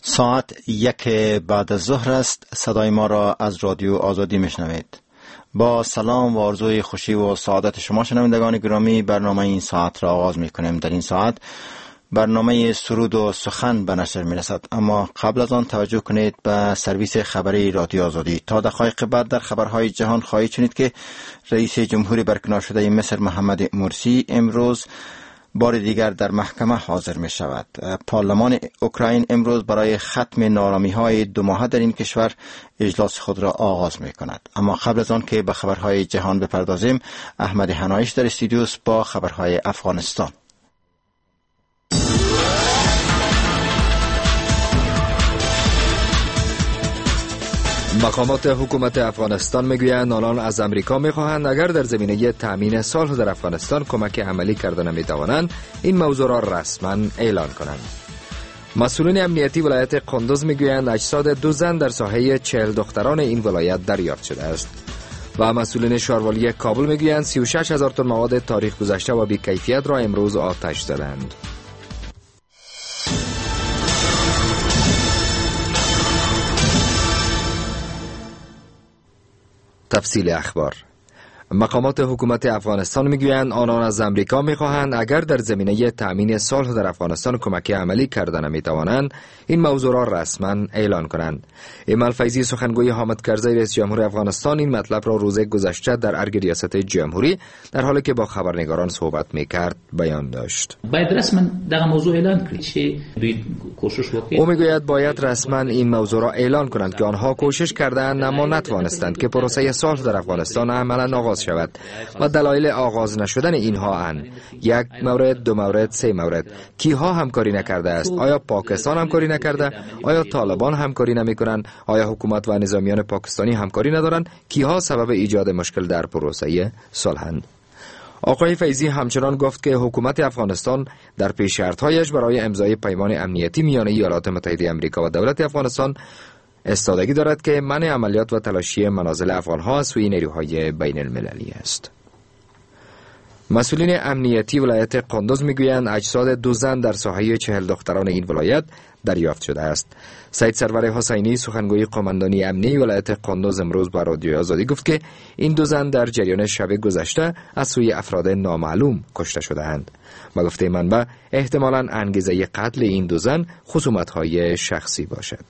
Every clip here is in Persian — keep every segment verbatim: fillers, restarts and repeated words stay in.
ساعت یک بعد از ظهر است. صدای ما را از رادیو آزادی میشنوید. با سلام و آرزوی خوشی و سعادت شما شنوندگان گرامی، برنامه این ساعت را آغاز می کنیم. در این ساعت برنامه سرود و سخن به نشر می رسد، اما قبل از آن توجه کنید به سرویس خبری رادیو آزادی. تا دقایق بعد در خبرهای جهان خواهید شنید که رئیس جمهوری برکنار شده مصر محمد مرسی امروز بار دیگر در محکمه حاضر می شود. پارلمان اوکراین امروز برای ختم نارامی های دو ماهه در این کشور اجلاس خود را آغاز می کند. اما قبل از آن که به خبرهای جهان بپردازیم، احمد حنایش در استودیوس با خبرهای افغانستان. مقامات حکومت افغانستان میگویند آنان از امریکا میخواهند اگر در زمینه تامین صلح در افغانستان کمک عملی کرده نمیتوانند این موضوع را رسما اعلان کنند. مسئولین امنیتی ولایت قندوز میگویند اجساد دو زن در ساحه چهل دختران این ولایت دریافت شده است و مسئولین شاروالی کابل میگویند سی و شش هزار تن مواد تاریخ گذشته و بی‌کیفیت را امروز آتش زدند. تفصیل اخبار. مقامات حکومت افغانستان میگویند آنان از امریکا میخواهند اگر در زمینه تأمین صلح در افغانستان کمک عملی کرده نمیتوانند این موضوع را رسما اعلان کنند. ایمال فیضی سخنگوی حامد کرزی رئیس جمهور افغانستان این مطلب را روز گذشته در ارگ ریاست جمهوری در حالی که با خبرنگاران صحبت میکرد بیان داشت. باید رسما در موضوع اعلان کنند که دوی کوشش وکړي. او میگوید باید رسما این موضوع را اعلان کنند که آنها کوشش کردند اما نتوانستند که پروسه صلح در افغانستان عملا آغاز شود و دلایل آغاز نشدن اینها اند: یک مورد، دو مورد، سه مورد. کیها همکاری نکرده است؟ آیا پاکستان همکاری نکرده؟ آیا طالبان همکاری نمیکنند؟ آیا حکومت و نظامیان پاکستانی همکاری ندارند؟ کیها سبب ایجاد مشکل در پروسه صلحند؟ آقای فیضی همچنان گفت که حکومت افغانستان در پیش شرط‌هایش برای امضای پیمان امنیتی میان ایالات متحده آمریکا و دولت افغانستان استادگی دارد که منع عملیات و تلاشی منازل افغان‌ها از سوی نیروهای بین المللی است. مسئولین امنیتی ولایت قندوز میگویند اجساد دو زن در ساحه چهل دختران این ولایت دریافت شده است. سید سرور حسینی سخنگوی قماندانی امنی ولایت قندوز امروز با رادیو آزادی گفت که این دو زن در جریان شب گذشته از سوی افراد نامعلوم کشته شده‌اند و گفته منبع احتمالاً انگیزه قتل این دو زن خصومت‌های شخصی باشد.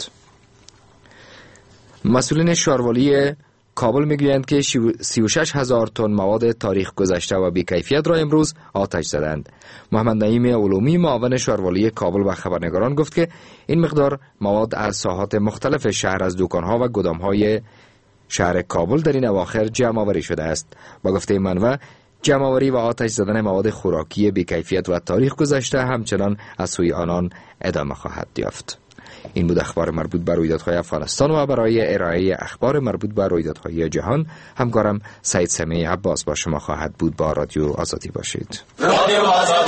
مسئولین شاروالی کابل میگویند که سی و شش هزار تن مواد تاریخ گذشته و بی‌کیفیت را امروز آتش زدند. محمد نعیم علومی معاون شاروالی کابل و خبرنگاران گفت که این مقدار مواد از ساحات مختلف شهر از دکان‌ها و گدام‌های شهر کابل در این اواخر جمع آوری شده است و گفته منبع جمع آوری و آتش زدن مواد خوراکی بی‌کیفیت و تاریخ گذشته همچنان از سوی آنان ادامه خواهد یافت. این بود اخبار مربوط به رویدادهای افغانستان و برای ارائه اخبار مربوط به رویدادهای جهان همکارم سعید سمیع عباس با شما خواهد بود. با رادیو آزادی باشید. رادیو آزادی.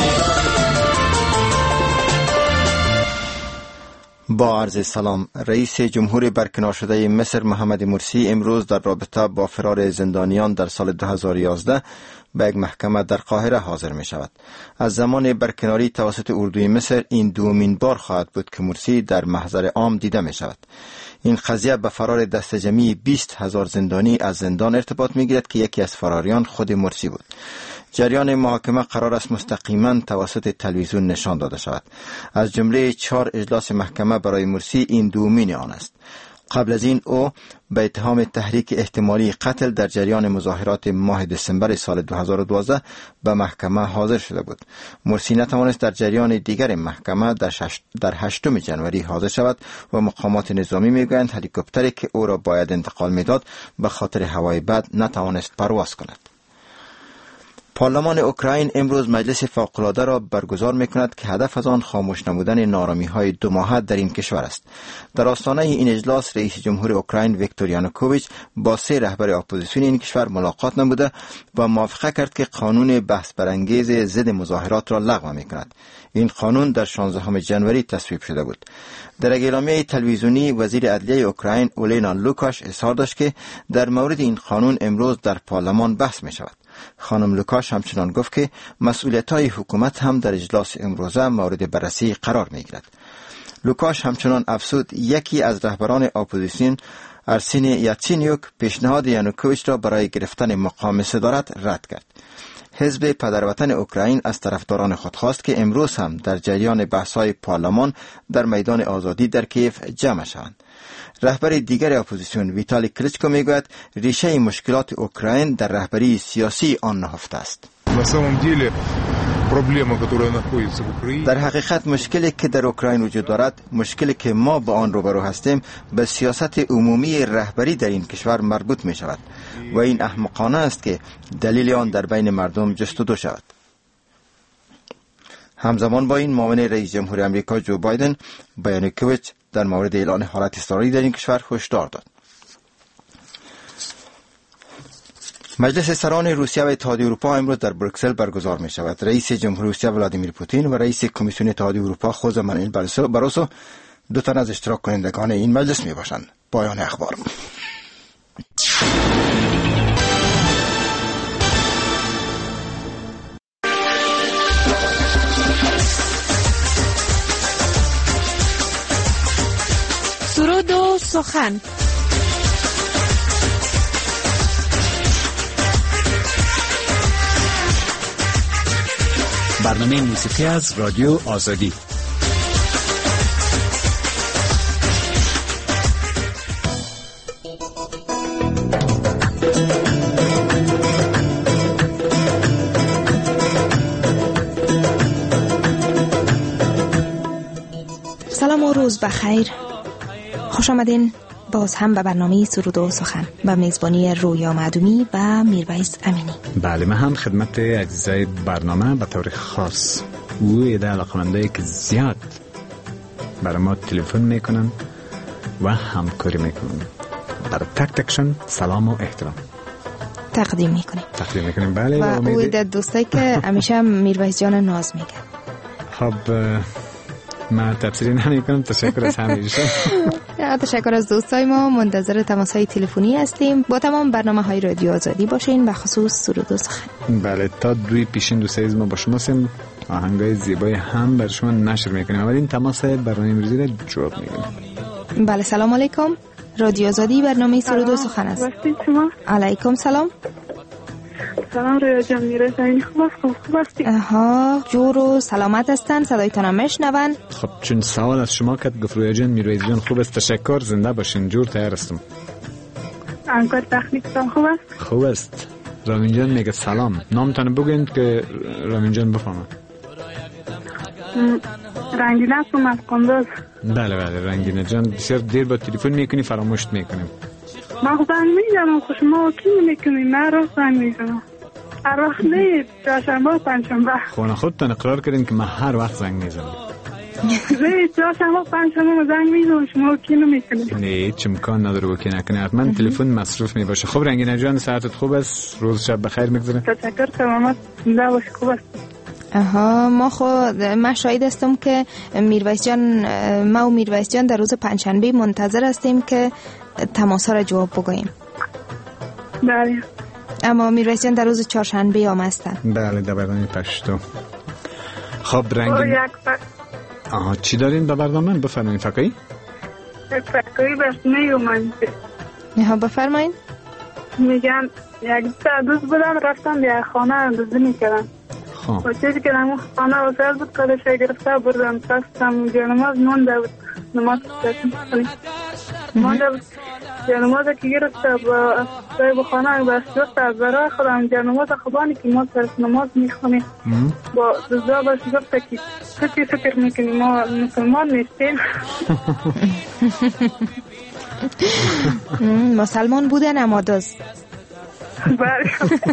با عرض سلام. رئیس جمهور برکنار شده مصر محمد مرسی امروز در رابطه با فرار زندانیان در سال دو هزار و یازده به یک محکمه در قاهره حاضر می شود. از زمان برکناری توسط اردوی مصر این دومین بار خواهد بود که مرسی در محضر عام دیده می شود. این قضیه به فرار دست جمعی بیست هزار زندانی از زندان ارتباط می گیرد که یکی از فراریان خود مرسی بود. جریان محاکمه قرار است مستقیما توسط تلویزیون نشان داده شود. از جمله چهار اجلاس محکمه برای مرسی این دومین آن است. قبل از این او به اتهام تحریک احتمالی قتل در جریان مظاهرات ماه دسامبر سال دو هزار و دوازده به محکمه حاضر شده بود. مرسی نتوانست در جریان دیگر محکمه در, شش... در هشتم جنوری حاضر شود و مقامات نظامی میگویند هلیکوپتری که او را باید انتقال میداد به خاطر هوای بد نتوانست پرواز کند. پارلمان اوکراین امروز مجلس فوق‌العاده را برگزار می‌کند که هدف از آن خاموش نمودن نارامی‌های دو ماهه در این کشور است. در آستانه این اجلاس رئیس جمهور اوکراین ویکتور یانوکوویچ با سه رهبر اپوزیسیون این کشور ملاقات نموده و موافقه کرد که قانون بحث برانگیز ضد مظاهرات را لغو می‌کند. این قانون در شانزدهم ژانویه تصویب شده بود. در اعلامیه تلویزیونی وزیر عدلیه اوکراین اولینا لوکاش اظهار داشت که در مورد این قانون امروز در پارلمان بحث می‌شود. خانم لوکاش همچنان گفت که مسئولیت‌های حکومت هم در اجلاس امروزه مورد بررسی قرار می‌گیرد. لوکاش همچنان افسود یکی از رهبران اپوزیسیون ارسین یاتسینیوک پیشنهاد یانوکوویچ را برای گرفتن مقام صدارت رد کرد. حزب پدروطن اوکراین از طرفداران خود خواست که امروز هم در جریان بحث‌های پارلمان در میدان آزادی در کیف جمع شوند. رهبر دیگر اپوزیسیون ویتالی کلیچکو میگوید ریشه مشکلات اوکراین در رهبری سیاسی آن نهفته است. در حقیقت مشکلی که در اوکراین وجود دارد، مشکلی که ما با آن روبرو هستیم، به سیاست عمومی رهبری در این کشور مربوط می شود و این احمقانه است که دلیل آن در بین مردم جستجو شود. همزمان با این معاون رئیس جمهور آمریکا جو بایدن به یانوکوویچ در مورد اعلان حالت اضطراری در این کشور هشدار داد. مجلس سران روسیه و اتحادیه اروپا امروز در بروکسل برگزار می شود. رئیس جمهور روسیه ولادیمیر پوتین و رئیس کمیسیون اتحادیه اروپا خوزه مانوئل باروسو دو تن از اشتراک کنندگان این مجلس می باشند. پایان اخبار. سرود و سخن. برنامه موسیقی از رادیو آزادی. سلام و روز بخیر. خوش آمدین باز هم به برنامه سرود و سخن با میزبانی رویا معدومی و میرویس امینی. بله، من هم خدمت عزیزای برنامه به طور خاص او ایده علاقمندایی که زیاد برای ما تلفن میکنن و همکاری میکنن، برای تک تکشن سلام و احترام تقدیم میکنیم تقدیم میکنیم بله، و او ایده دوستایی که همیشه میرویس جان ناز میگن. خب من تفسیری نمی کنم. تشکر از همیشه. تشکر از دوستای ما. منتظر تماس‌های تلفنی هستیم. با تمام برنامه‌های رادیو آزادی باشین، به خصوص سرود و سخن. بله، تا دوی پیشین دو سه ما با شما سیم آهنگای زیبای هم بر شما نشر میکنیم. اولین تماس برنامه امروزی را جواب میگیم. بله، سلام علیکم. رادیو آزادی برنامه سرود و سخن است. علیکم سلام. سلام رویا جان، میره زمین خوب است؟ خوب هستی؟ آها، جور و سلامت هستن، صدایتان هم میشنون. خب چون سوال از شما کرد گفت رویا جان میرویس جان خوب است، تشکر، زنده باشین، جور تیار هستم. انکار تخنیکتان خوب است؟ خوب است. رامین جان میگه سلام، نامتان بگوین که رامین جان بفهمه. رنگینه هستم از قنداز. بله بله رنگینه جان، بسیار دیر با تلفن میکنی، فراموش میکنیم. من خود زنگ میزنم، خوش ما کی نمیکنی؟ من را زنگ میزنم هر وقت، نه چهارشنبه و پنجشنبه. خونه خودتان اقرار کردین که من هر وقت زنگ میزنم. نه چهارشنبه و پنجشنبه ما زنگ میزنم، شما کی نمیکنی؟ نه هیچ امکان نداره وکی نکنی، حتما تلفن مصروف میباشه. خب رنگینه جان، ساعتت خوب است؟ روز شب بخیر میگذره؟ تشکر، تمامت زنده باش، خوب است. آها، ما خود من شاهد هستم که میرویس جان، ما و میرویس جان در روز پنجشنبه منتظر هستیم که تماس را جواب بگوییم. بله. اما میرویس جان در روز چهارشنبه آمده هستند. بله، در برنامه پشتو. خب رنگین آها، چی دارین به برنامه؟ بفرمایید. فکایی؟ فکایی بس نیومد. نه بفرمایید. میگم یک تا دوست بودم، رفتم به خانه دزدی میکردم. خب و چیزی که در خانه وسایل بود کارش گرفته بردم، پستم جای نماز مونده بود، نماز کنیم مونده بود جای نماز که گرفته با صاحب خانه بس جفت از برای خودم جای نماز خوبانی که ما سرس نماز میخونیم با دزدا بس جفته که تو چی فکر میکنی ما مسلمان نیستیم؟ مسلمان بودن اما دزد. بله.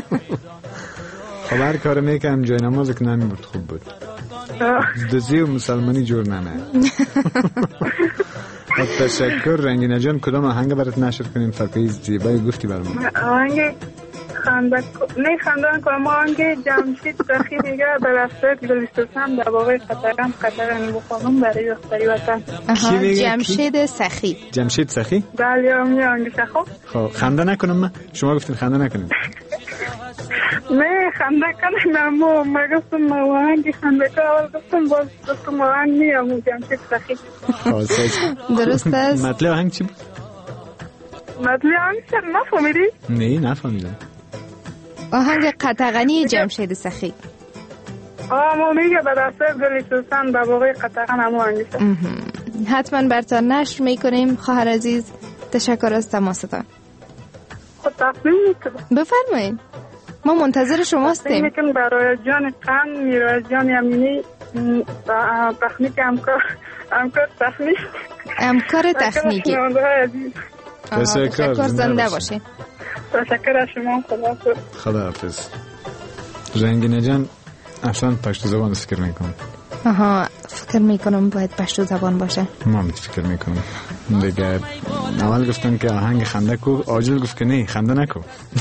خب هر کار میکنم جای نماز که نمی بود خوب بود. دزدی و مسلمانی جور نمه. خب تشکر رنگینه جان. کدام آهنگ برات نشر کنیم؟ فکری زیبایی گفتی برام. آهنگ خندک نه خندان که ما آهنگ جمشید سخی دیگه در دفتر دلستان در واقع قطرم قطرم بخونم برای دختری وطن. جمشید سخی. جمشید سخی؟ بله آهنگ سخو. خب خنده نکنم من؟ شما گفتین خنده نکنیم. نه خنده کنم ما ما گفتم ما آهنگی خنده که اول گفتم باز گفتم آهنگ نیم و جمشید سخی. درست است. مطلب آهنگ چی بود؟ مطلب آهنگ چه نفهمیدی؟ نه نفهمیدم. آهنگ قطغنی جمشید سخی. آه ما میگه به دسته گلی سوسن به باقی قطغن هم آهنگی شد. حتما برتان نشر میکنیم خواهر عزیز. تشکر از تماستان. خود تقدیم میکنم. بفرمایید. ما منتظر شما هستیم. میکنم برای جان قن میرای جان یمینی تخنیک همکار همکار تخنیک همکار تخنیکی. تشکر زنده باشین. تشکر از شما. خدا خداحافظ. رنگینه جان اصلا پشت زبان فکر میکنم. آها فکر میکنم باید پشت زبان باشه. من فکر میکنم دیگه. اول گفتن که آهنگ خنده کو، عاجل گفت که نه خنده نکو.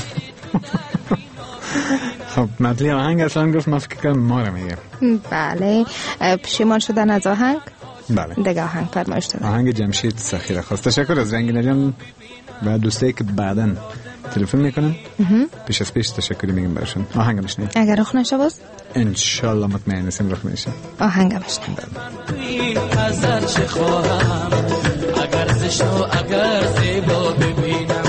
خب مطلب آهنگ اصلا گفت ما فکر کنم ما رو میگه. بله پشیمان شدن از آهنگ. بله دیگه آهنگ فرمایش دادن. آهنگ جمشید سخی را خواست. تشکر از رنگینه جان و دوستایی که بعداً تلفن میکنن. پیش از پیش تشکر میگم براشون. آهنگ میشنیم اگر رخ نشه باز انشالله مطمئن هستم رخ میشه. آهنگ میشنیم. نظر چه خواهم اگر زشت و اگر زیبا ببینم.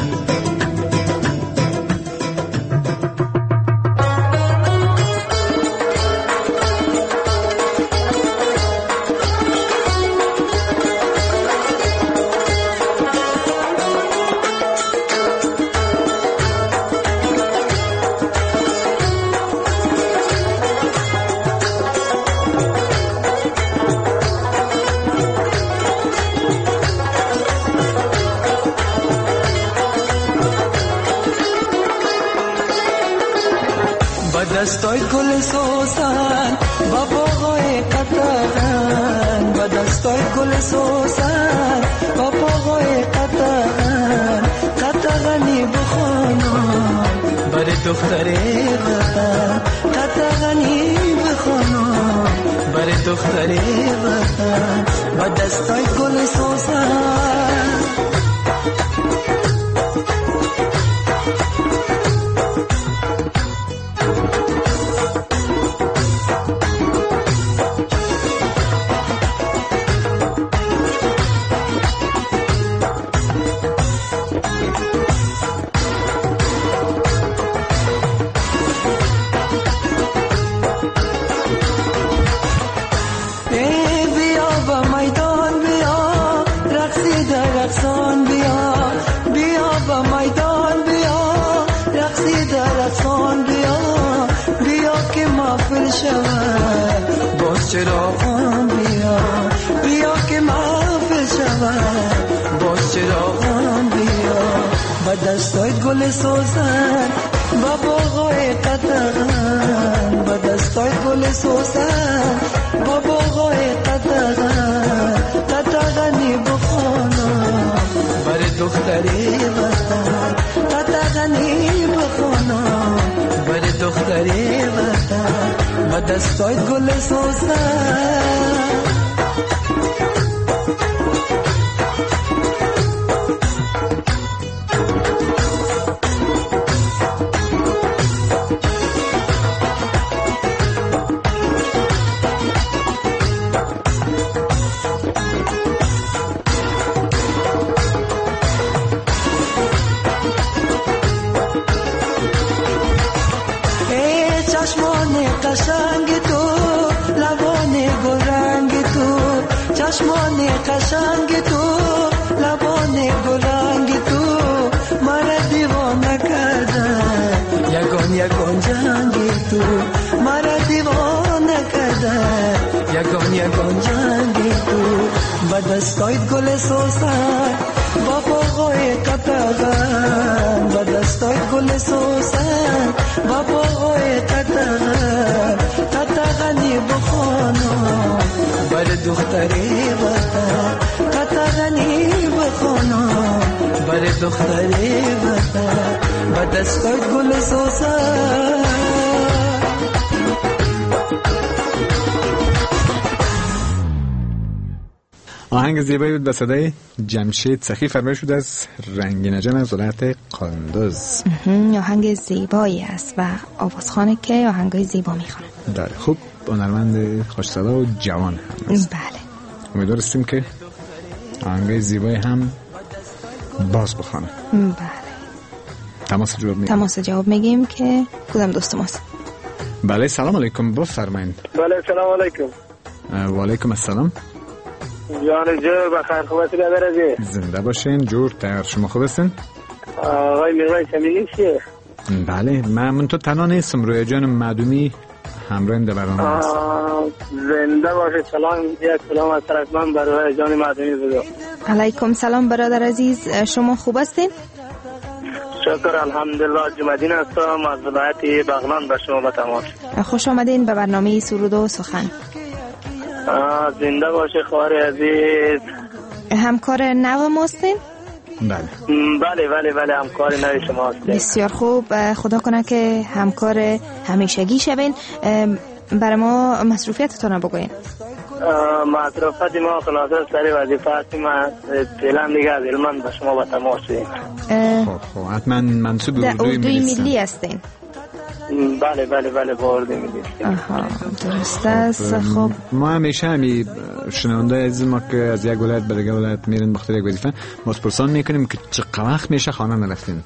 دستای گل سوسن با باغای قطغن، با دستای گل سوسن با باغای قطغن، قطغنی بخونم برای دختر وطن، قطغنی بخونم برای دختر وطن. با دستای گل سوسن باز چراغان بیا بیا که محفل شود، باز چراغان بیا با دستای گل سوسن با باغای قطغن، با دستای گل سوسن با باغای قطغن، قطغنی بخونم برای دختری وطن، قطغنی بخونم برای دختری وطن. با دستای گل سوسن قشنگ تو، لبان گلرنگ تو، چشمان قشنگ تو، لبان گلرنگ تو، مرا دیوانه کردن یگان یگان جنگی تو، مرا دیوانه کردن یگان یگان جنگی تو. با دستای گل سوسن با باغای قطغن، با دستای گل سوسن با باغای قطغن، قطغنی بخونم برای دختری وطن، قطغنی بخونم برای دختری وطن. با دستای گل سوسن آهنگ زیبایی بود به صدای جمشید سخی فرمایش شده از رنگین جان از ولایت قندوز. آهنگ زیبایی است و آوازخوانه که آهنگای زیبا میخوانه. داره خوب هنرمند خوش صدا و جوان هم است. بله. امیدوار هستیم که آهنگای زیبایی هم باز بخوانه. بله. تماس جواب میگیم. تماس جواب میگیم که کدام دوست ماست. بله سلام علیکم بفرمایید. بله سلام علیکم. و علیکم السلام. جان جور بخیر خوب هستی برادر؟ زنده باشین جور تر. شما خوب هستین؟ آقای میرویس امینی چیه؟ بله من من تو تنها نیستم روی جان معدومی همراه در برنامه است. زنده باشید. سلام یک سلام از طرف من برای جان معدومی بگو. علیکم سلام برادر عزیز شما خوب هستین؟ شکر الحمدلله. جمعدین هستم از ولایت بغلان به شما به تماس. خوش آمدین به برنامه سرود و سخن. زنده باشه خواهر عزیز. همکار نو ما هستین؟ بله بله بله بله همکار نو شما هستین. بسیار خوب. خدا کنه که همکار همیشگی شوین. برای ما مصروفیتتون بگوین. مصروفیت ما خلاصه سری وظیفه هستیم. فعلا دیگه از علمان به شما به تماس شدیم. خب خب حتما منصوب به اردوی ملی هستین؟ بله بله بله با اردوی ملی. آها درست است. خب ما همیشه همی شنونده عزیز ما که از یک ولایت به دیگه ولایت میرن بخاطر یک وظیفه باز پرسان میکنیم که چقدر وقت میشه خانه نرفتین؟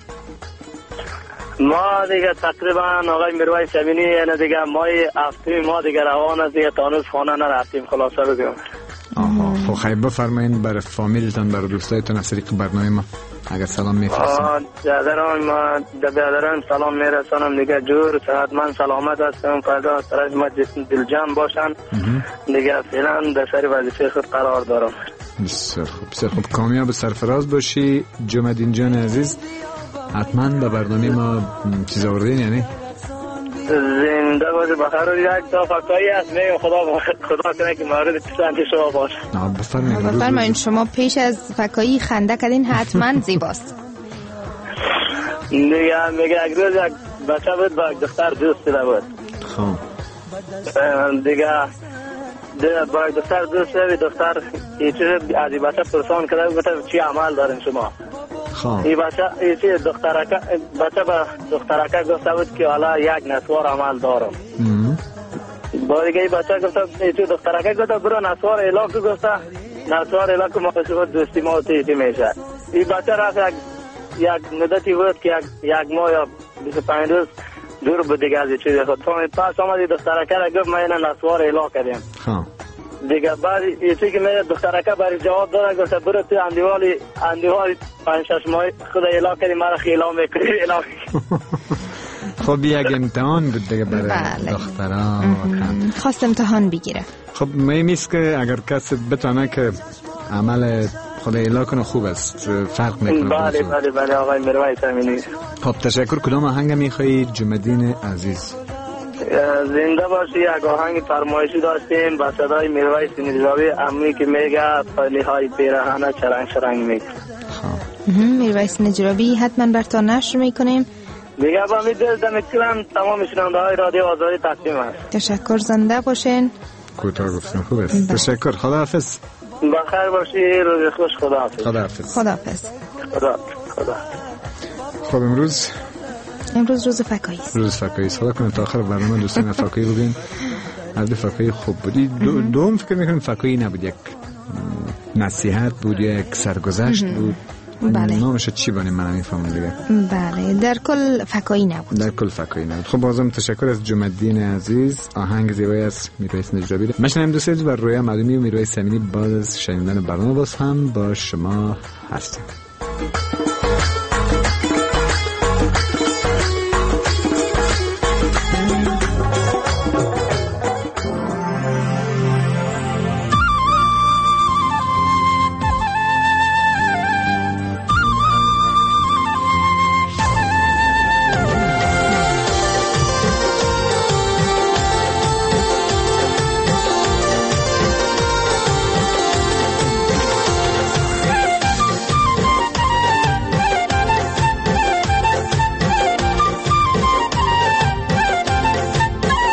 ما دیگه تقریبا آقای میرویس امینی یعنی دیگه مای هفته ما دیگه روان است دیگه تانوز خانه نرفتیم خلاصه بگم. آها خب خیلی بفرمایید برای فامیلتان برای دوستایتان از طریق برنامه ما اگر سلام میفرستین. برادران ما برادران سلام میرسانم دیگه جور صحتمند سلامت هستم فردا سرش ما جسم دلجمع باشن دیگه فعلا در سر وظیفه خود قرار دارم. بسیار خوب بسیار خوب کامیاب سرفراز باشی جمعدین جان عزیز. حتما به برنامه ما چیز آوردین یعنی زنده باشه بخیر. یک تا فکایی هست میگم خدا خدا کنه که مورد پسند شما باشه. بفرمایید بفرمایید. شما پیش از فکایی خنده کردین حتما زیباست. دیگه میگه یک روز یک بچه بود با یک دختر دوست شده بود. خب دیگه با یک دختر دوست شده. دختر یه چیز از این بچه پرسان کرده بود چی عمل دارین شما؟ این بچه این دخترکه بچه با دخترکه گفته بود که حالا یک نسوار عمل دارم. با دیگه این بچه گفته این دخترکه گفته برو نسوار اعلام که گفته نسوار اعلام که ما دوستی ما تیتی میشه. این بچه رفت یک یک مدتی بود که یک یک ماه یا بیست و پنج روز دور بود دیگه از این چیزی خود. پس آمد این دخترکه را گفت ما این نسوار اعلام کردیم. دیگه بعد یه چیزی که میگه دخترکه برای جواب داره گفته برو تو اندیوالی اندیوالی پنج شش ماه خود اعلام کردی مرا خیلا میکنی اعلام. خب یک امتحان بود دیگه برای دخترها. خواست امتحان بگیره. خب میمیست که اگر کسی بتونه که عمل خود اعلام کنه خوب است فرق میکنه. بله بله بله آقای میرویس امینی. خب تشکر. کدام آهنگ میخوایی جمعدین عزیز؟ زنده باشی. یک آهنگ فرمایشی داشتیم با صدای میرویس نجرابی امی که میگه پلی های پیراهن چرنگ چرنگ میگه. میرویس نجرابی حتما براتون نشر میکنیم. دیگه با می دل دمکلم تمام شنونده های رادیو آزادی تقدیم است. تشکر. زنده باشین. کوتاه گفتن خوب است. تشکر. خداحافظ. بخیر باشی. روز خوش. خداحافظ. خداحافظ. خداحافظ. خدا خدا. خب امروز امروز روز فکایی است. روز فکایی است. خدا کنه تا آخر برنامه دوستان فکایی بودین. از فکایی خوب بودی. دو دوم فکر میکنم فکایی نبود یک نصیحت بود یک سرگذشت بود. بله. نامش چی بانیم من نمیفهمم دیگه. بله در کل فکایی نبود. در کل فکایی نبود. خب بازم تشکر از جمعدین عزیز. آهنگ زیبایی از میرویس نجرابی. مشنیم دوست عزیز بر رویا معدومی و میرویس امینی بعد از شنیدن برنامه باز هم با شما هستیم.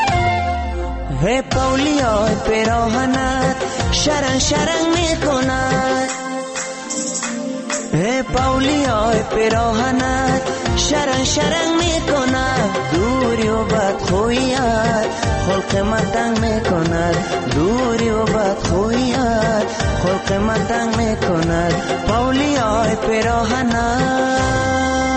پولیای پیراهنت شرنگ شرنگ میکنن پاولیای پیراهنت شرنگ شرنگ میکند دوری و بدخوییت خلق متنگ میکند دوری و بدخوییت خلق متنگ میکند پاولیای پیراهنت.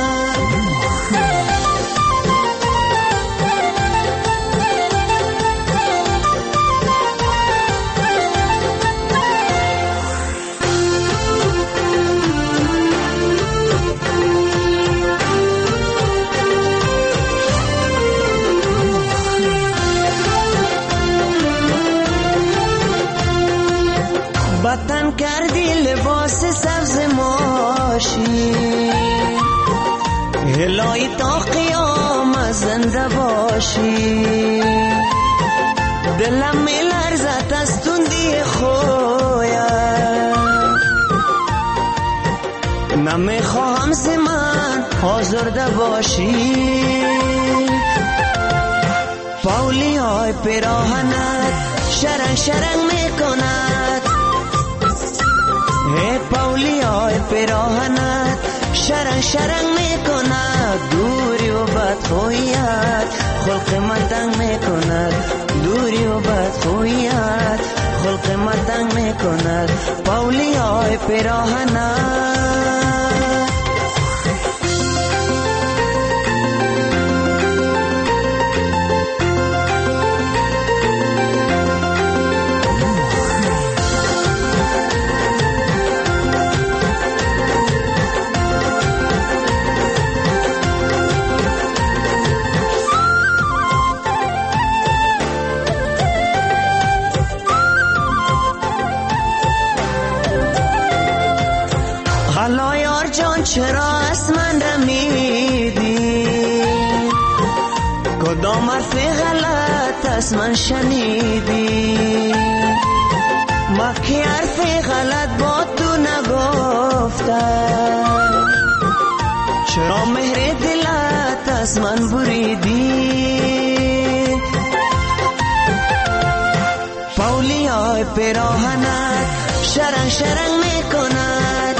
وطن کردی لباس سبز ماشی هلای تا قیامت زنده باشی دلم میلرزد از تندی خویت نمیخواهم ز من آزرده باشی پاولیای پیراهنت شرنگ شرنگ میکند ای پاولیای پیراهنت شرنگ شرنگ میکند دوری و بدخوییت خلق متنگ میکند دوری و بدخوییت خلق متنگ میکند پاولیای پیراهنت. چرا از من رمیدی کدام حرف غلط از من شنیدی ما که حرف غلط با تو نگفتم چرا مهر دلت از من بریدی پاولیای پیراهنت شرنگ شرنگ میکند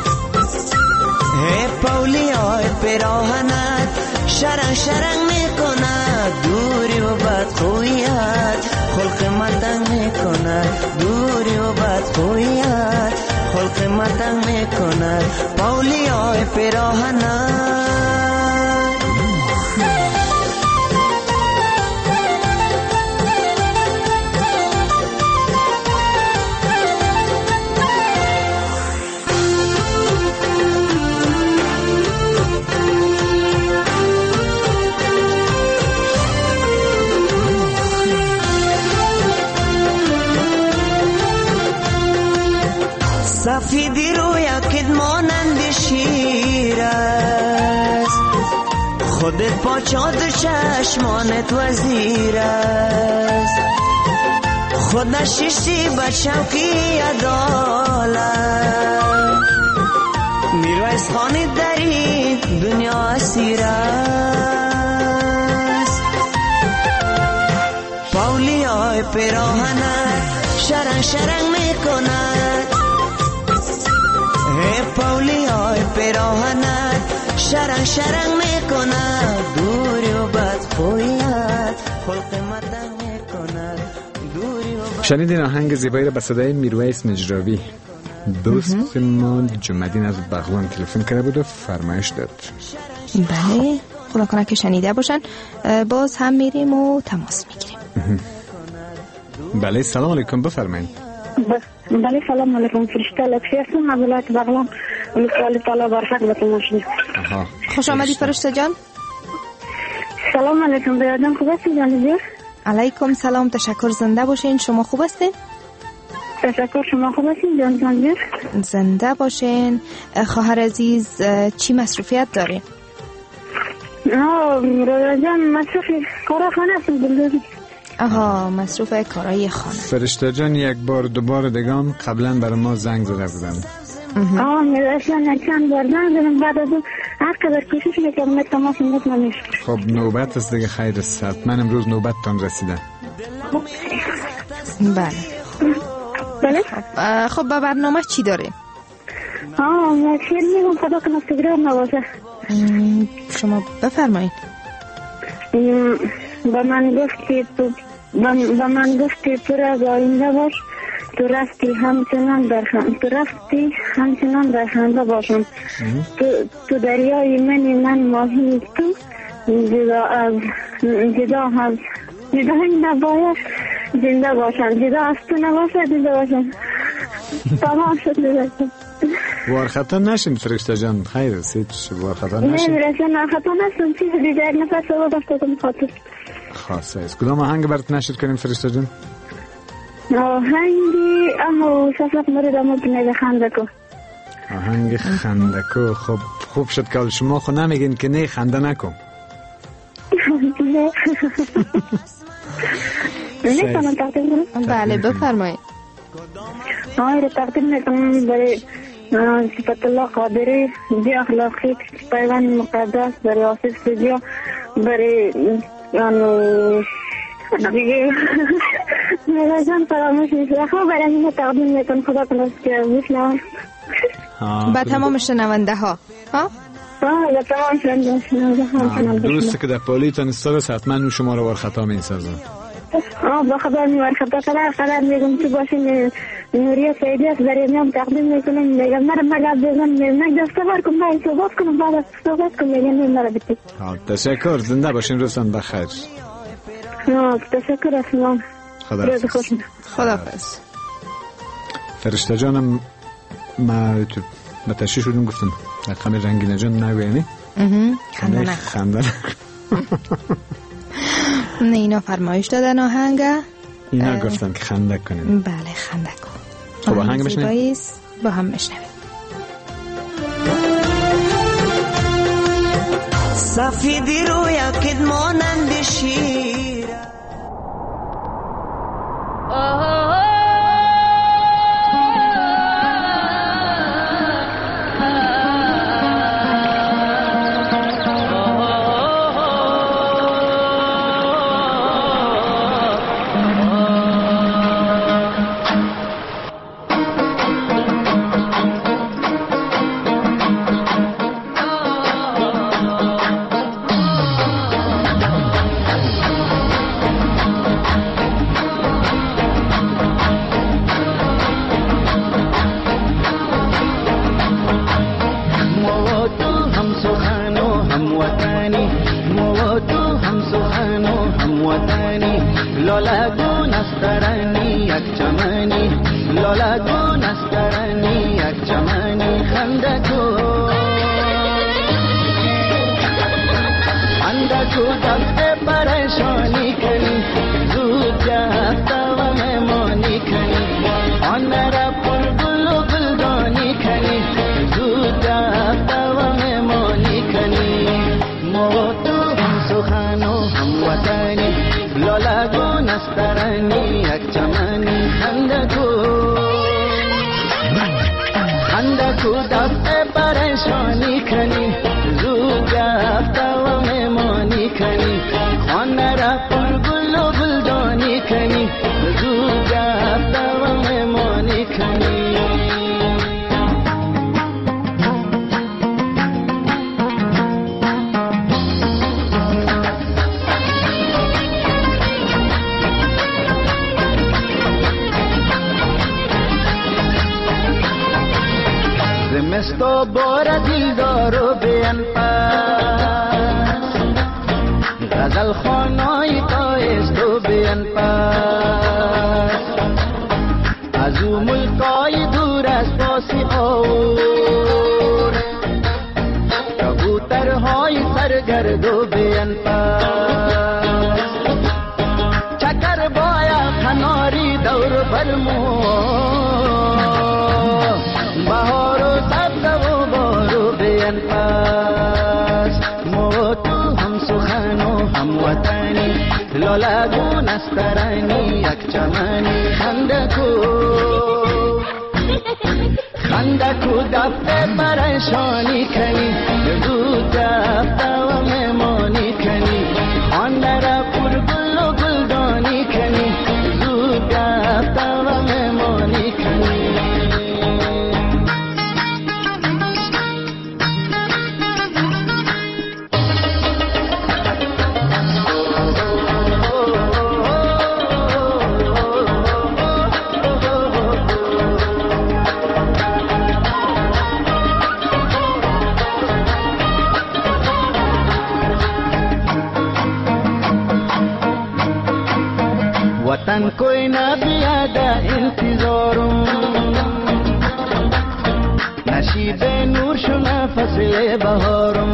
ای پاولیای پیراهنت شرنگ شرنگ میکند دوری و بدخوییت خلق متنگ میکند دوری و بدخوییت خلق متنگ میکند پاولیای پیراهنت. سفیدی روی کد مانند شیر است خودت پاچاد چشمانت وزیر است خودش شیشتی بچوکی عدالت میرویس خانی در این دنیا اسیر است پاولیای پیراهنت شرنگ شرنگ میکند ای پاولیای پیراهنت شرنگ شرنگ میکند دوری و بدخوییت خلق متنگ میکند دوری و بد... شنیدین آهنگ زیبایی را به صدای میرویس مجراوی. دوست ما جمعدین از بغلان تلفن کرده بود و فرمایش داد. بله خدا کنه که شنیده باشن. باز هم میریم و تماس میگیریم. بله سلام علیکم بفرمایید. بله سلام علیکم فرشته لطفی هستم از ولایت بغلان ولایت تعالی برکت بتون باشه. خوش آمدی فرشته جان. سلام علیکم بیادم خوب هستی جان جی؟ علیکم سلام تشکر زنده باشین. شما خوب هستین؟ تشکر شما خوب هستین جان جان جی؟ زنده باشین. خواهر عزیز چی مصروفیت دارین؟ آه رویا جان مصروف کار خانه هستم بلدازی. آها مصروف کارهای خانه. فرشته جان یک بار دوباره دگام قبلا برای ما زنگ زده بودن. آه میرسن چند بار زنگ زدم بعد از اون هر قدر کوشش میکردم تماس نمی‌کنم. خب نوبت است دیگه خیر است. من امروز نوبتتان رسیده. بله. بله. خب با برنامه چی داره؟ ها من شیر میگم خدا کنه تکرار نباشه. شما بفرمایید. با من گفتی تو با من گفتی تو را آینده باش، تو رفتی همچنان در خنده، تو رفتی همچنان در خنده باشم. تو تو دریای منی من ماهی تو، جدا از جدا از جدا نباید زنده باشم، جدا از تو نباید زنده باشم. تمام شد نباشم. وارخطا نشین فرشته جان، خیر است، وارخطا نشین. نه فرشته وارخطا نشین، چیز دیگر نفس رو داشته کنم خاطر. خاصه است. کدام آهنگ برات نشید کنیم فرشته جان؟ آهنگی اما سفر مورد اما بنده خنده کو. آهنگ خنده کو. خب خوب شد که شما خود نمیگین که نه خنده نکن. نه نه کنم تقدیم کنم. بله بفرمایید. آه را تقدیم میکنم برای صفت الله قادری، دی اخلاقی پیوند مقدس، برای آصف سجیا، برای یعنی دیگه میرجان فراموش میشه. خب برای این تقدیم میکنم خدا کنست که میشنم با تمام شنونده ها. ها؟ آه با تمام شنونده ها. درسته که در پالیتان استرس حتما شما رو وارخطا میسازن. آه با خبر میوار خطا قدر قدر میگم تو باشین نوریه سیدی است برای میام تقدیم میکنم. میگم مرا مگه بزن میگم دسته بار کنم باید صحبت کنم بعد از صحبت کنم میگم مرا بیتی. تشکر، زنده باشین، روزتان بخیر. آه تشکر اسلام. خدا خوش. خداحافظ. فرشته جانم ما تو متشی شدیم گفتم رقم رنگینه جان نگوینی؟ خنده نکن. خنده نه اینا فرمایش دادن آهنگه. اینا گفتن که خنده کنیم. بله خنده کن. خب آهنگ بشنویم. با هم بشنویم. سفیدی رویت مانند شیر تو بار دل دارو بیان پاس غزل خانای تایست تو بیان پاس از او ملکای دور از پاسی آور کبوترهای سرگردو بیان پاس چکر بایا کناری دور برمو بهار و سبز و بارو بیان پاس مو تو هم سخن و هم وطنی لالگون استرانی یک چمنی خندکو خندکو دفته پریشانی کنی زود دفته و مهمانی کنی آن در پر گل و گلدانی کنی زود دفته و مهمانی کنی वतन कोई ना बियादा इंतजारों नशीब नूर शुना फसले बहारों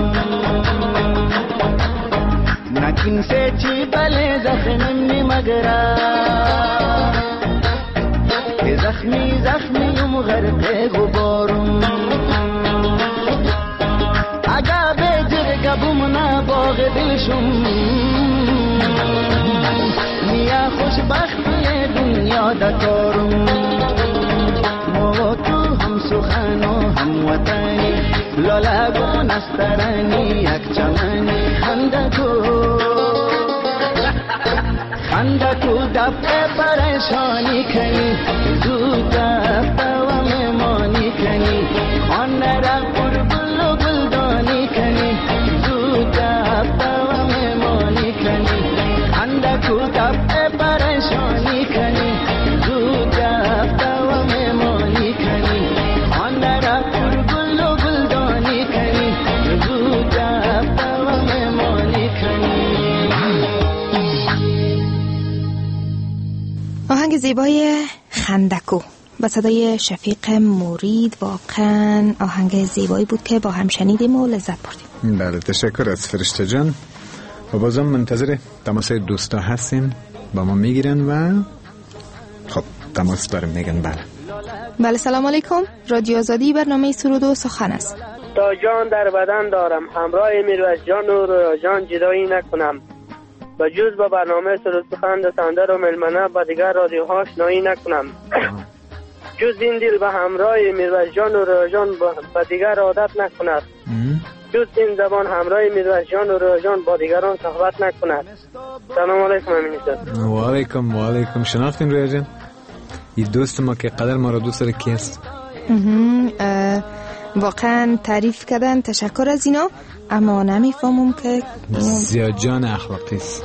नकिन से ची बले जख्मी मगरा जख्मी जख्मी यम गरक़े गुबारों आगा बेजर गबुमना बाग दिलशुम मिया खुशबख्ती दुनिया दकारों मोतू हम सुखानो हम वतनी ललागो नस्तरानी एक चमनी खंडको खंडको दफे परेशानी खनी दूता पवा में मानी खनी अन्नरा कुर्बुल्लो गुलदानी खनी दूता पवा में मानी खनी खंडको दफे परेशानी खनी दूता पवा में मानी खनी अन्नरा कुर्बुल्लो गुलदानी खनी दूता पवा में मानी खनी. آهنگ زیبای خندکو با صدای شفیق مرید واقعا آهنگ زیبایی بود که با هم شنیدیم و لذت بردیم. بله تشکر از فرشته جان و بازم منتظر تماس دوستا هستیم با ما میگیرن و خب تماس داریم میگن. بله بله سلام علیکم. رادیو آزادی برنامه سرود و سخن است. تا جان در بدن دارم همراه میرویس جان و رویا جان جدایی نکنم و جز با برنامه سرود سخن رسنده و ملمنه با دیگر رادیوها آشنایی نکنم جز این دل به همراه میرویس جان و رویا جان با دیگر عادت نکند جز این زبان همراه میرویس جان و رویا جان با دیگران صحبت نکند. سلام علیکم امینیست. و علیکم و علیکم. شناختین رویا جان؟ این دوست ما که قدر ما را دوست داره کی است؟ واقعا تعریف کردن تشکر از اینا اما نمیفهمم که زیا جان اخلاقی است.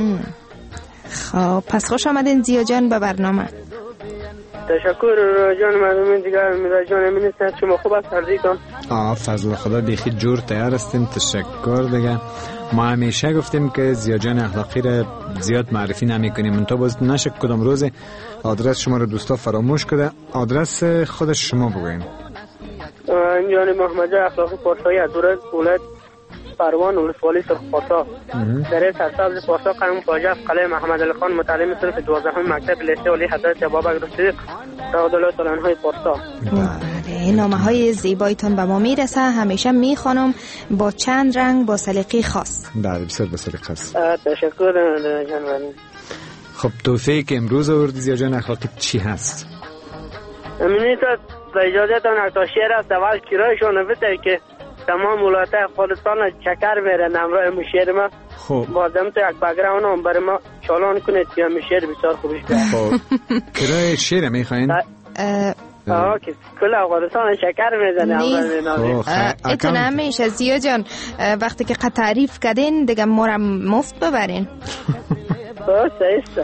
خب پس خوش آمدین زیا جان به برنامه. تشکر جان مردم دیگر میرا جان امینیست. شما خوب است عزیزم؟ آه فضل خدا بیخی جور تیار هستیم. تشکر دیگه. ما همیشه گفتیم که زیا جان اخلاقی را زیاد معرفی نمی کنیم من تا باز نشه کدام روز آدرس شما رو دوستا فراموش کرده. آدرس خود شما بگویم. جان محمد اخلاقی پارسایی از دورت ولایت پروان ولسوالی سرخپارسا در سرسبز پارسا قائم فاجعه قلعه محمد علی خان متعلم صنف دوازدهم مکتب لیسه علی حضرت ابوبکر صدیق رضی الله تعالی عنه پارسا. بله نامه های زیبایتان به ما میرسه همیشه میخوانم با چند رنگ با سلیقه خاص. بله بسیار با سلیقه خاص. تشکر جان من. خب توفیقی که امروز آوردی زیا جان اخلاقی چی هست؟ امینیت با اجازهتان اکتا شعر است اول کرایشون نوشته که تمام ولایت افغانستان چکر میره نمراه مشیر ما. خب بازم تو یک بگراون هم برای ما چالان کنید که مشیر بسیار خوبش بیاد. خب کرای شعر میخواین؟ آه که کل افغانستان شکر میزنه امراه ایتون همیشه زیا جان وقتی که قد تعریف کردین دیگه ما را مفت ببرین. خب سایسته.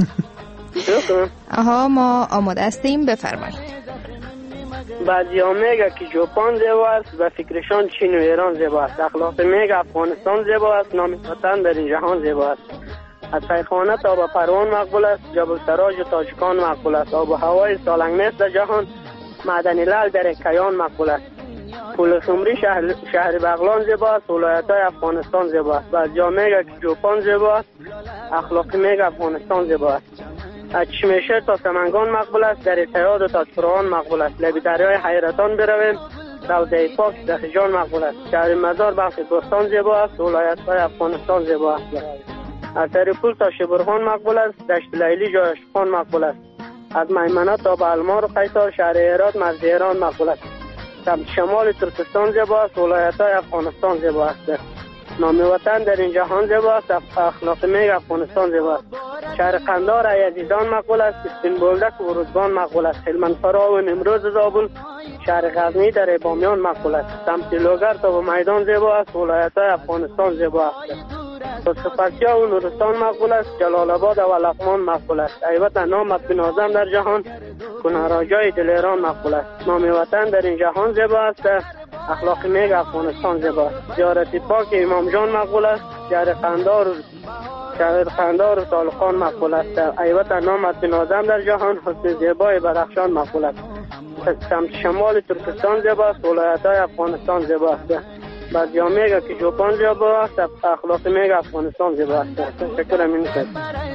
آها ما آماده هستیم بفرمایید. بعضی ها میگه که ژاپن زیبا است و فکرشان چین و ایران زیبا است. اخلاق میگه افغانستان زیبا است نام وطن در این جهان زیبا است. از سیخانه تا به پروان مقبول است جبل سراج و تاجکان مقبول است. آب و هوای سالنگمیز در جهان معدنی لعل در کیان مقبول است. پول سمری شهر, شهر بغلان زیبا است ولایت های افغانستان زیبا است. بعضی ها میگه که ژاپن زیبا است اخلاق میگه افغانستان زیبا است. از چشمشهر تا سمنگان مقبول است در سیاد و تاجپران مقبول است. لب دریای حیرتان برویم روضه پاک دهجان مقبول است. شهر مزار بخش دوستان زیبا است ولایت های افغانستان زیبا است. از سرپول تا شبرخان مقبول است دشت لیلی جای اشخان مقبول است. از میمنه تا به المار و قیصر شهر هرات مرز ایران مقبول است. سمت شمال ترکستان زیبا است ولایت های افغانستان زیبا است. نام وطن در این جهان زیبا است اخلاق میگ افغانستان زیبا است. شهر قندار ایزیدان مقبول است. اسپین بولدک و روزگان مقبول است. هلمند فرا و نمروز زابل شهر غزنی در بامیان مقبول است. سمت لوگر تا به میدان زیبا است ولایت های افغانستان زیبا است. سپسیا و نورستان مقبول است. جلال آباد و لغمان مقبول است. البته نام بنازم در جهان کناراجای دل ایران مقبول است. نام وطن در این جهان زیبا است اخلاق میگ افغانستان زیبا است. زیارت پاک امام جان مقبول است. شهر قندار شاعر خندار و سالخان مقبول است. ایوت نامت بنازم در جهان، حسن زیبای بدخشان مقبول است. سمت شمال ترکستان زیبا است، ولایت های افغانستان زیبا است. بعضی ها میگه که ژاپن زیبا است، اخلاق میگه افغانستان زیبا است. تشکرم. این است.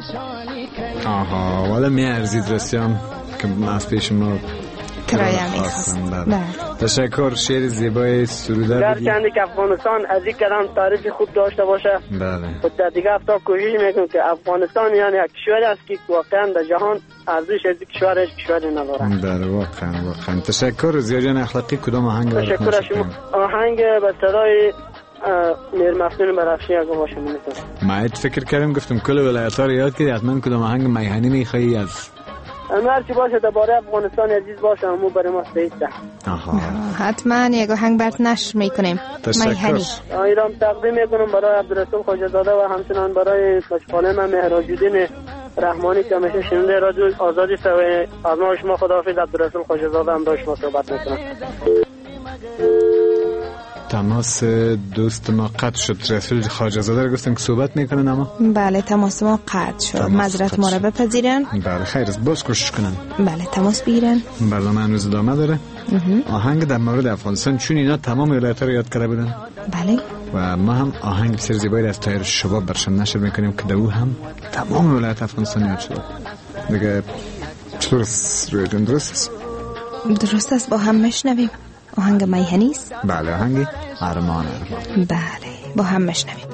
آها، ولی میارزید رسیام که از پیش ما کرایه میخواستم. تشکر. شعر زیبای سروده در چندی که افغانستان از این کلام تعریف خوب داشته باشه. بله. خود در دیگه افتا کوشش میکنم که افغانستان یعنی یک کشوری است که واقعا در جهان ارزش از کشور هیچ کشوری نداره. بله واقعا واقعا. تشکر. زیاد جان اخلاقی کدام آهنگ برات؟ تشکر شما. آهنگ به صدای میر مفتون برخشی اگه باشه میتونم. ما فکر کردم گفتم کل ولایت‌ها رو یاد کردی، حتما کدام آهنگ میهنی میخوایی از هر چی باشه درباره افغانستان عزیز باشه همون برای ما صحیح ده. آها. حتما یک آهنگ برات نشر میکنیم. میهنی. ایران تقدیم میکنم برای عبدالرسول خواجه‌زاده و همچنان برای مشغالم مهراج‌الدین رحمانی که همیشه شنونده رادیو آزادی سوی فرمان شما. خداحافظ. عبدالرسول خواجه‌زاده هم با شما صحبت میکنم. تماس دوست ما قطع شد. رسول خواجه‌زاده رو گفتم که صحبت میکنن اما بله تماس ما قطع شد. معذرت ما رو بپذیرن. بله خیر است. باز کوشش کنن. بله تماس بگیرن. برنامه هنوز ادامه داره. آهنگ در مورد افغانستان، چون اینا تمام ولایت‌ها رو یاد کرده بودن. بله. و ما هم آهنگ بسیار زیبایی از طاهر شباب برشان نشر میکنیم که دو هم تمام ولایت افغانستان یاد شده. دیگه چطور است روی جون؟ درست است؟ درست است. با هم مشنویم. آهنگ میهنی است. بله آهنگ ارمان ارمان. بله با هم مشنویم.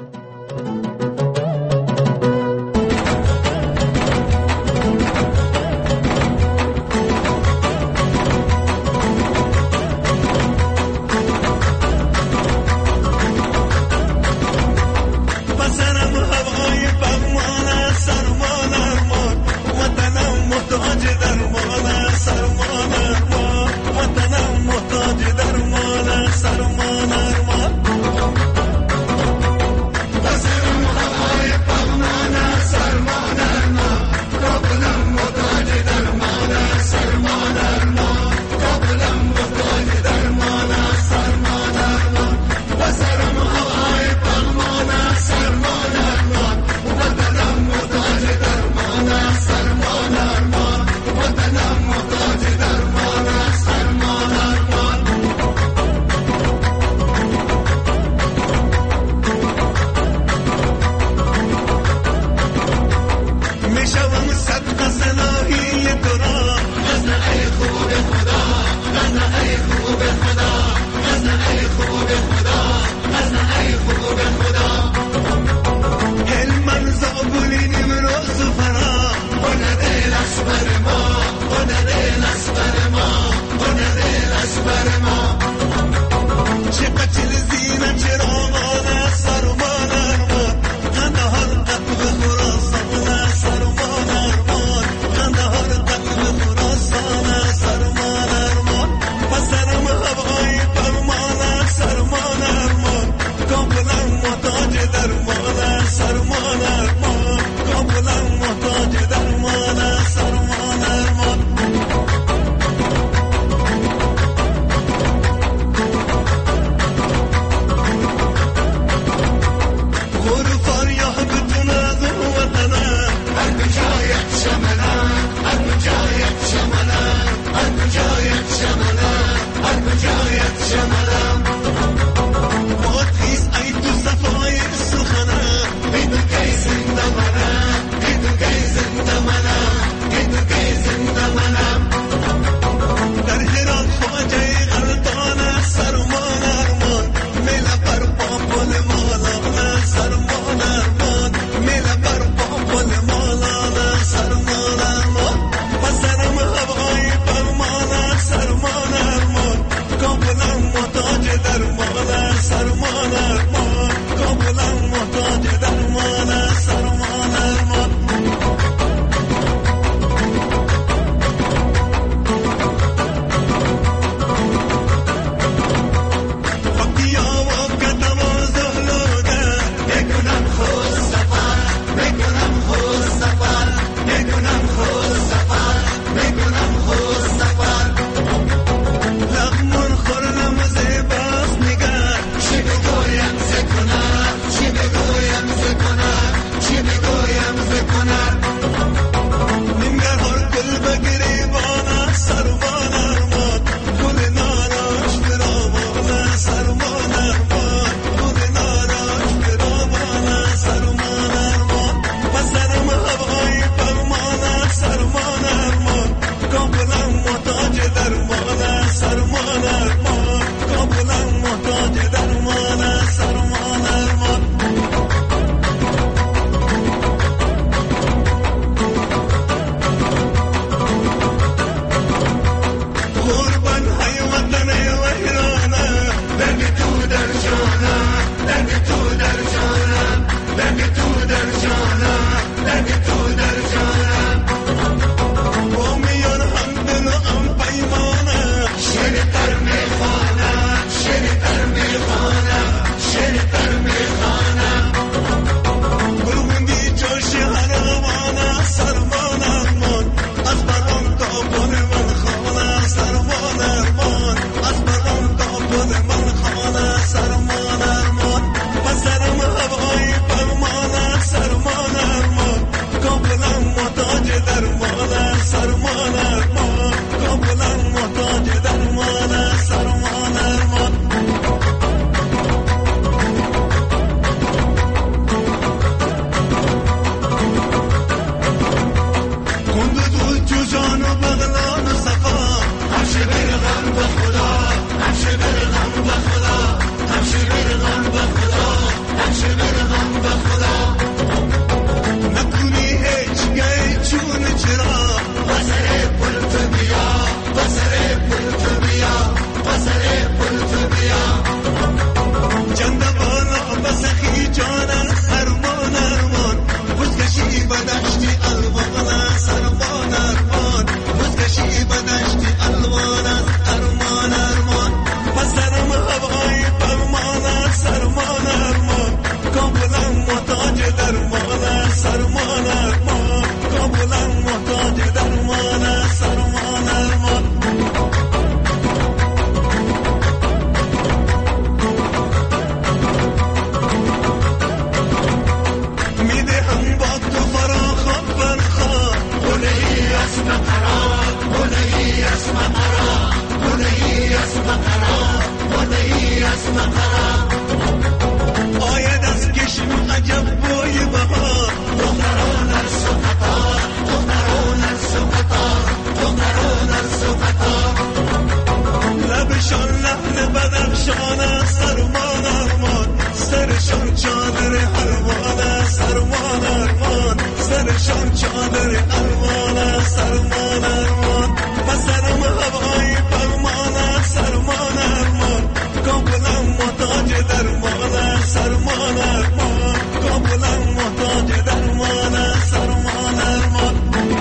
از مقرم آید از کشم عجب بوی بهار دختران از سقطار دختران از سقطار دختران از سقطار لبشان لحن بدخشان سرمان ارمان سرشان چادر ارمان سرمان ارمان سرشان چادر ارمان سرمان ارمان پسرم هوای فرمان سرمان ارمان کاملا محتاج درمان سرمان ارمان کاملا محتاج درمان سرمان ارمان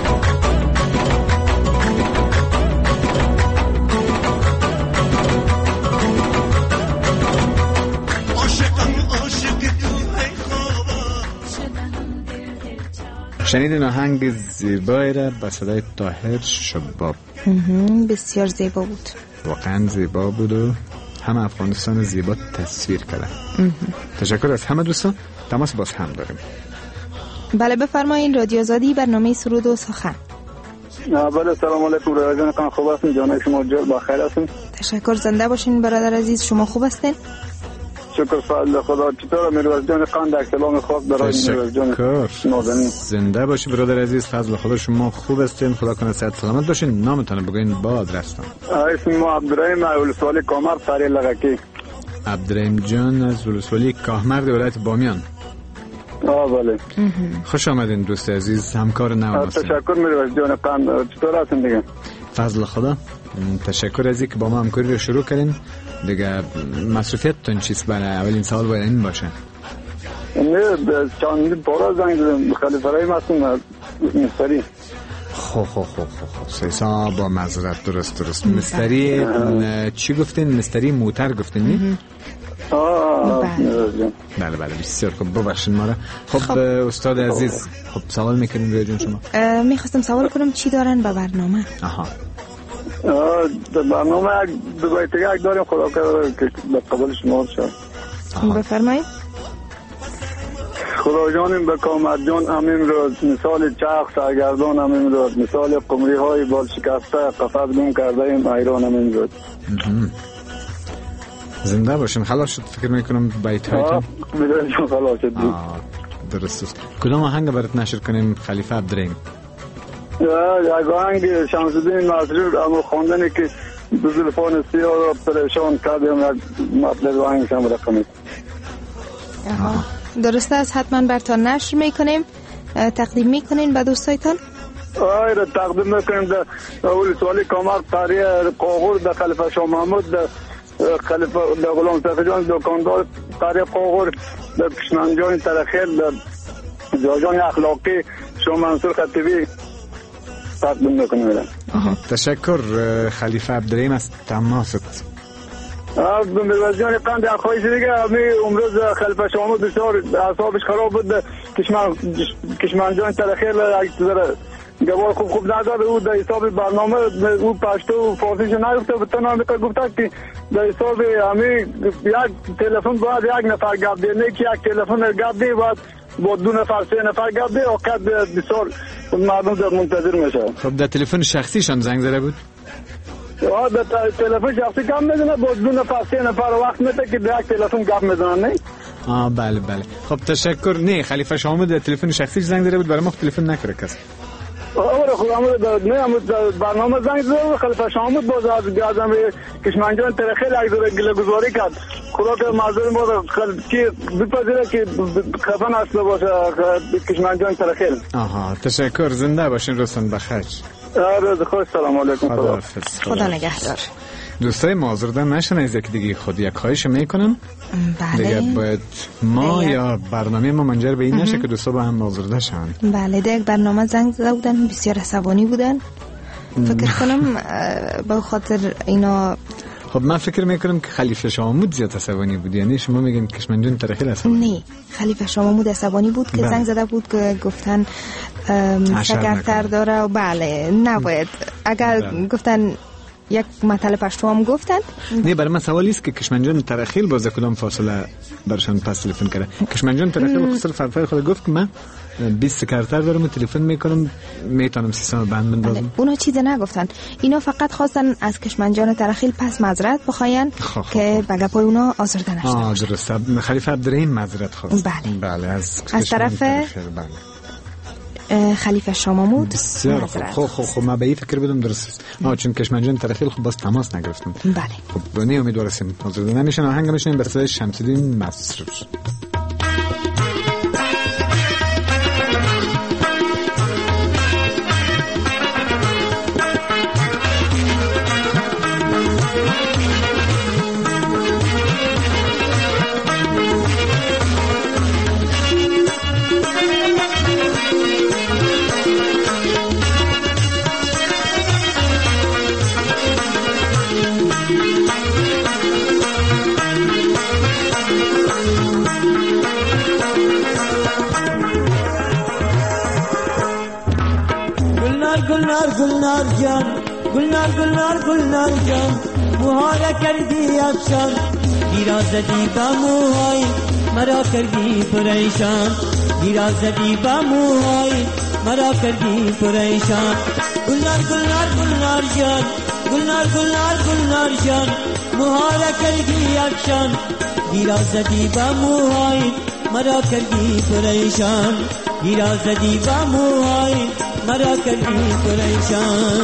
شنیدین آهنگ زیبایی را به صدای طاهر شباب. بسیار زیبا بود، واقعا زیبا بود و همه افغانستان زیبا تصویر کرده. تشکر از همه دوستان. تماس باز هم داریم. بله بفرمایید. رادیو آزادی، برنامه سرود و سخن. بله سلام علیکم رادیو کان، خوب هستین؟ جان شما جور بخیر هستین؟ تشکر، زنده باشین برادر عزیز. شما خوب هستین؟ شکر فضل خدا. چطور میروز جان کان؟ در سلام خاص برای میروز جان نازنین. زنده باشی برادر عزیز. فضل خدا شما خوب هستین؟ خدا کنه صحت سلامت باشین. نامتون بگین با آدرستان. اسم ما عبدالرحیم ولسوالی کامر سری لغکی. عبدالرحیم جان از ولسوالی کامر ولایت بامیان. آه بله. خوش آمدین دوست عزیز، همکار نو هستین. تشکر میروز جان کان. چطور هستین دیگه؟ فضل خدا. تشکر از اینکه با ما همکاری رو شروع کردین. دیگه مصروفیتتون چیست؟ برای اولین سوال باید این باشه. نه چند بارا زنگ زدم خلیفه رحیم هستم مستری. خو خو خو خو سیسا با معذرت. درست درست. مستری چی گفتین؟ مستری موتر گفتین نی؟ آه بله بله بسیار خوب، ببخشید ما را. خب استاد عزیز، خب سوال میکنیم روی جون شما. میخواستم سوال کنم چی دارن به برنامه؟ آها برنامه دو بایت یک داریم، خدا کرده که به قبول شما شد. بفرمایید. خدا جانیم به کامت جان همین روز مثال چرخ سرگردان همین روز مثال قمری های بال شکسته قفس گم کرده ایم ایران همین روز. زنده باشین. خلاص شد فکر میکنم بیت هایتون. میدونم خلاص شد. درست است. کدام آهنگ برات نشر کنیم خلیفه عبدالرحیم؟ یک آهنگ شمس الدین ناصری اما خواندنی که دو زلفان سیاه را پریشان کردیم، یک مطلب آهنگ شما رقمی. درسته است، حتما براتون نشر میکنیم. تقدیم میکنین به دوستایتان؟ آره تقدیم میکنیم در ولسوالی کامر قریه قاغور در خلیفه شاه محمود در خلیفه در غلام صفی جان دکاندار قریه قاغور در کشمن جان ترخیل در جاجان اخلاقی شما منصور خطیبی تقدیم میکنیم. تشکر خلیفه عبدالرحیم از تماست. میروز جان قند در خواهش دیگه همی امروز خلیفه شاه محمود بسیار اعصابش خراب بود. کشمن کشمن جان ترخیل گوار خوب خوب نداره. او در حساب برنامه او پشتو و فارسیش نگفته بود، تنها میکنه گفته که در حساب همی یک تلفن باید یک نفر گپ ده، نه که یک تلفن گپ ده باید با دو نفر سه نفر گپ ده. اوقات بسیار مردم در منتظر میشه. خب در تلفن شخصیشان زنگ زده بود؟ آه در تلفن شخصی گپ میزنه با دو نفر سه نفر وقت میده که در یک تلفن گپ میزنن. نه آه بله بله. خب تشکر. نه خلیفه شاه محمود در تلفن شخصیش زنگ زده بود، برای ما تلفن نکره کس. آره خدا امروز نه امروز برنامه زنگ زد خلیفه شاه محمود باز از گازم کشمن جان ترخیل یک دور گله گذاری کرد. خدا که معذور ما که بپذیره که خفن اصلا باشه کشمن جان ترخیل. آها تشکر. زنده باشین. روزتون بخیر. روز خوش. سلام علیکم. خدا خدا نگهدار. دوستای معذرده نشن از یک دیگه خود یک خواهش میکنم. بله. دیگه باید ما بله. یا برنامه ما منجر به این نشه که دوستا با هم معذرده شن. بله دیگه برنامه زنگ زده بودن، بسیار عصبانی بودن. فکر کنم به خاطر اینا. خب من فکر میکنم که خلیفه شاه محمود زیاد عصبانی بود. یعنی شما میگین کشمن جان ترخیل عصبانی؟ نه خلیفه شاه محمود عصبانی بود که زنگ زده بود که گفتن سگرتر داره و بله نباید. اگر بله. گفتن یک مطلب پشتو هم گفتند. نه برای من سوالی است که کشمنجان ترخیل باز کدام فاصله برشان پس تلفن کرده. کشمنجان ترخیل خسر فرفای خود گفت که من بیست سکرتر دارم و تلفن میکنم میتونم سیستم بند بندازم. اونا چیز نگفتند. اینا فقط خواستن از کشمنجان ترخیل پس معذرت بخواین که به گپای اونا آزرده نشده آه باشه. درسته. خلیفه عبدالرحیم معذرت خواست. بله. بله از از طرف ترخیل. بله. خلیفه شاه محمود بسیار خوب. خب خب خب ما به این فکر بودم درست است. آه چون کشمنجان ترخیل خب باز تماس نگرفتم. بله. خب بنی امیدوارم آزرده نمیشن. آهنگ میشن بر صدای شمس‌الدین مسرور. گلنار گلنار جان گلنار گلنار گلنار جان موها کردی افشان گیرا زدی با موهای مرا کردی پریشان گیرا زدی با موهای مرا کردی پریشان گلنار گلنار گلنار جان گلنار گلنار گلنار جان موها کردی افشان گیرا زدی با موهای مرا کردی پریشان گیرا زدی با موهای مرا کردی پریشان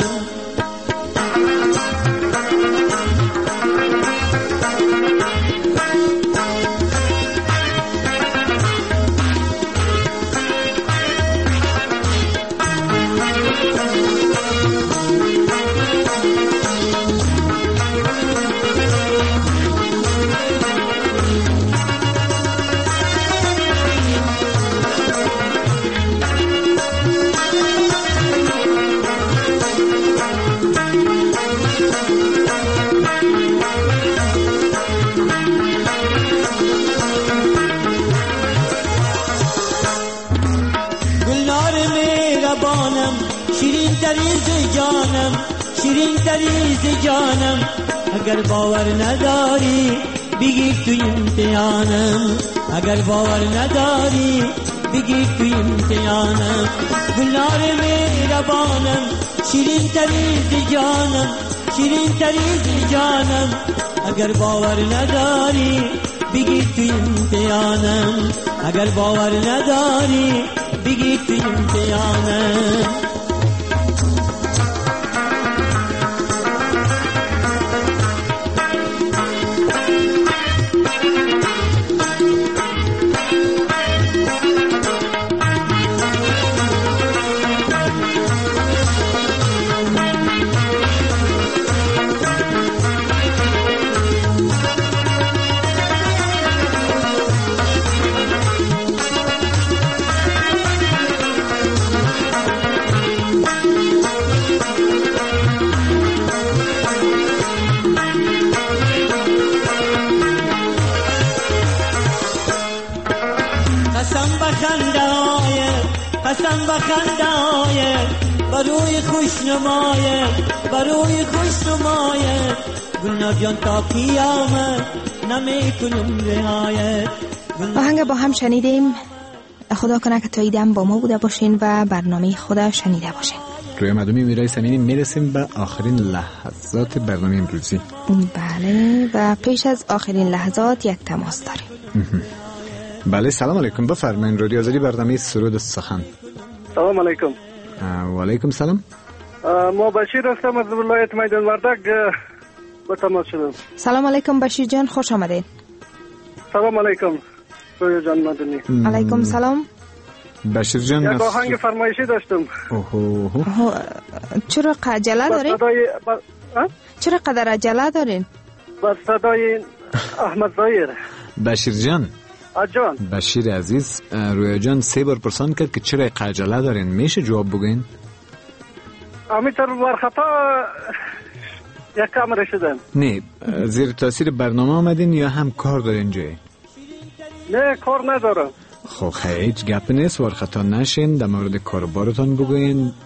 شیرین تریز جانم اگر باور نداری بگیر توی امتحانم اگر باور نداری بگیر توی امتحانم گلنار مهربانم شیرین تریز جانم شیرین تریز جانم اگر باور نداری بگیر توی امتحانم اگر باور نداری بگیر توی امتحانم قسم بخندای بروی خوشنمای بروی خوشنمای گلنار جان تا قیامت نمیکنم رهایت. آهنگ با هم شنیدیم. خدا کنه که تا ایدم با ما بوده باشین و برنامه خدا شنیده باشین. روی مردمی میرای سمینی میرسیم به آخرین لحظات برنامه امروزی. بله و پیش از آخرین لحظات یک تماس داریم. بله سلام علیکم بفرمایید. رادیو آزادی برنامه سرود سخن. سلام علیکم. و علیکم سلام. ما بشیر هستم از ولایت میدان وردک با تماس شدم. سلام علیکم بشیر جان خوش آمدید. سلام علیکم رویا جان مدنی. علیکم سلام. بشیر جان یک آهنگ فرمایشی داشتم. اوه چرا عجله دارین؟ صدای با... چرا قدر عجله دارین؟ با صدای احمد ظاهر. بشیر جان جان بشیر عزیز رویا جان سه بار پرسان کرد که چرا عجله دارین، میشه جواب بگین؟ امیتر ورخطا یک کم رسیدن. نه زیر تاثیر برنامه آمدین یا هم کار دارین جایی؟ نه کار ندارم. خب هیچ گپ نیست، ورخطا نشین، در مورد کاربارتان بگوین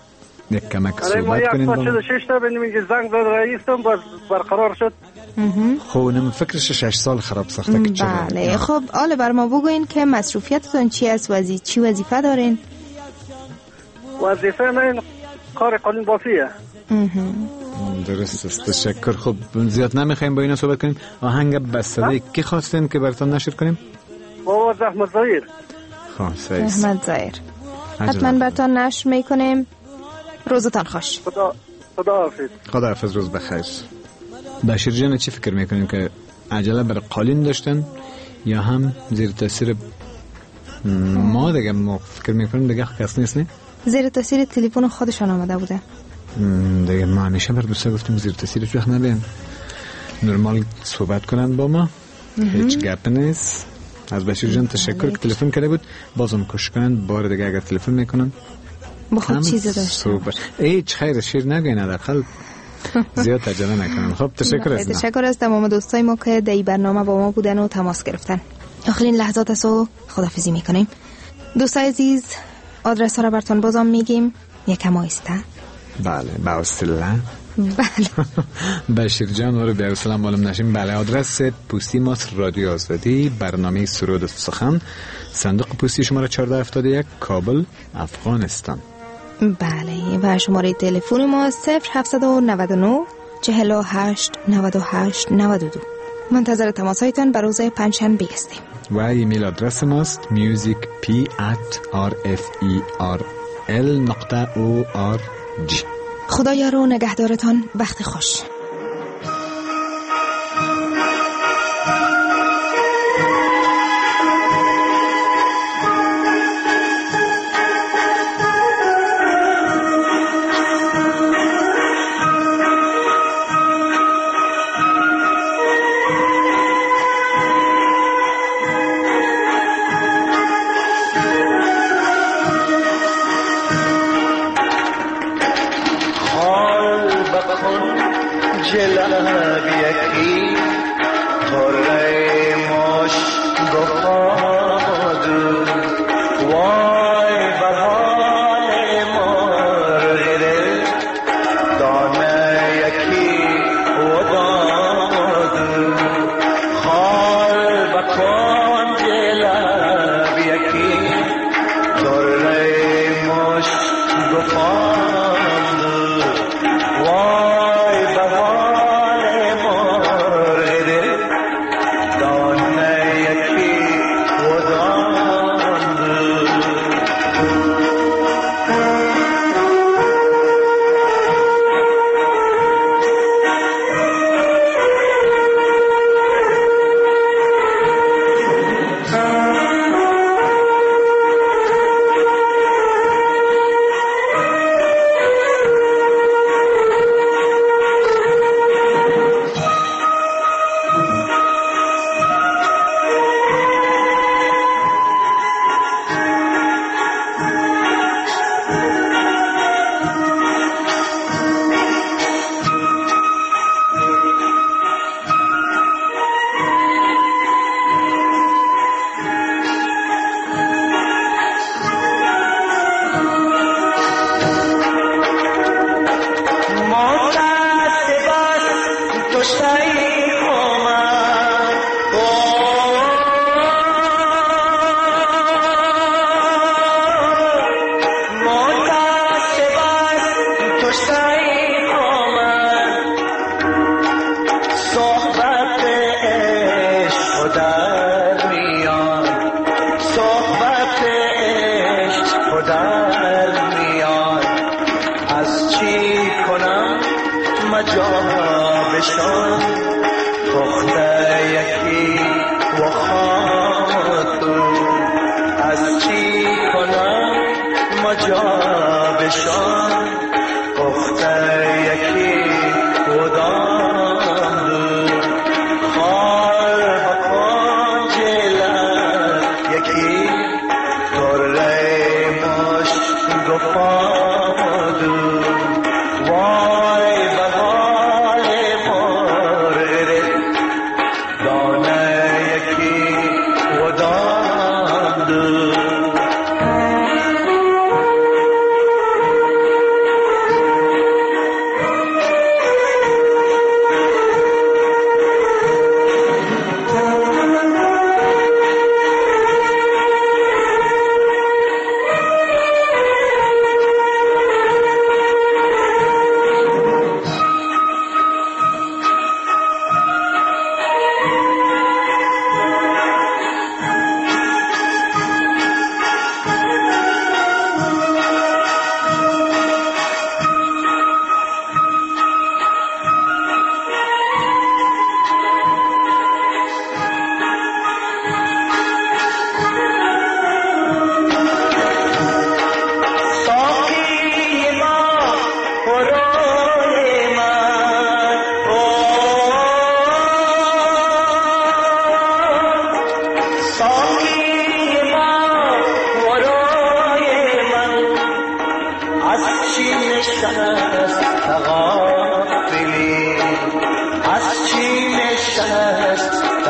یک کمک آره ما صحبت یک کنین تا با چه شش تا بینیم که زنگ زد رئیسم باز برقرار شد. خونم فکرش شش سال خراب ساخته که چرا. بله خب حالا بر ما بگوین که مصروفیتتون چی است، وزی چی وظیفه دارین؟ وظیفه من کار قانون بافیه. درست است، تشکر. خب زیاد نمیخوایم با اینا صحبت کنیم. آهنگ بستده کی خواستین که براتون نشر کنیم؟ بابا زحمت زایر. خب سعی زحمت زایر حتما براتون نشر میکنیم. روزتان خوش. خدا خدا حافظ. خدا حافظ، روز بخیر. بشیر جان چی فکر میکنین که عجله بر قالین داشتن یا هم زیر تاثیر ما دیگه؟ ما فکر میکنیم دیگه کس نیست نه؟ زیر تاثیر تلفن خودشان آمده بوده دیگه. ما همیشه بر دوستا گفتیم زیر تاثیرش وقت نبین، نرمال صحبت کنن با ما، هیچ گپ نیست. از بشیر جان تشکر که تلفن کرده بود. بازم کوشش کنن بار دیگه اگر تلفن میکنن با خود چیز داشتن هیچ خیر شیر نگین، حداقل زیاد عجله نکنن. خب تشکر از تشکر از تمام دوستای ما که در این برنامه با ما بودن و تماس گرفتن. آخرین لحظات است و خداحافظی میکنیم. دوستای عزیز آدرس ها را براتون بازم میگیم. یکم آهسته. بله با حوصله. بله بشیر جان رو به رسول معلوم نشیم. بله آدرس پستی ماست رادیو آزادی، برنامه سرود سخن، صندوق پستی شماره چهارده هفتاد و یک، کابل، افغانستان. بله و شماره تلفن ما صفر هفتصد و نود و نه چهل و هشت نود و هشت نود و دو. منتظر تماسهایتان بر روز پنجشنبه هستیم. و ایمیل آدرس ماست music p at r f e r l نقطه o r g. خدایا رو نگهدارتان. وقت خوش.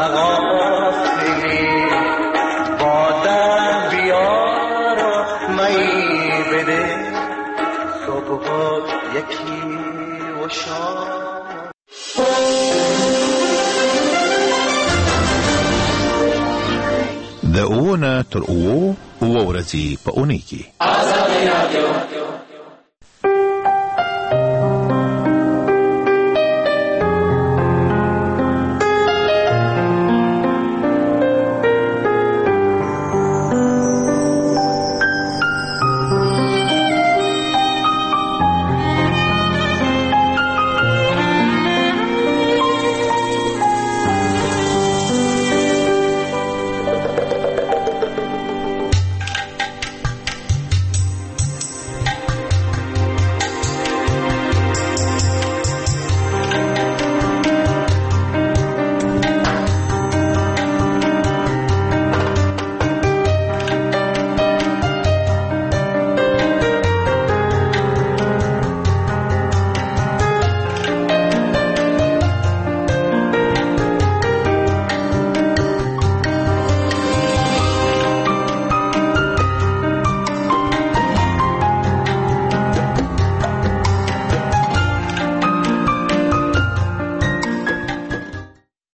غافلی باده بیار و می بده صبح یکی و شام د اوونه تر اوو اوو ورځې په اونۍ کې آزادي رادیو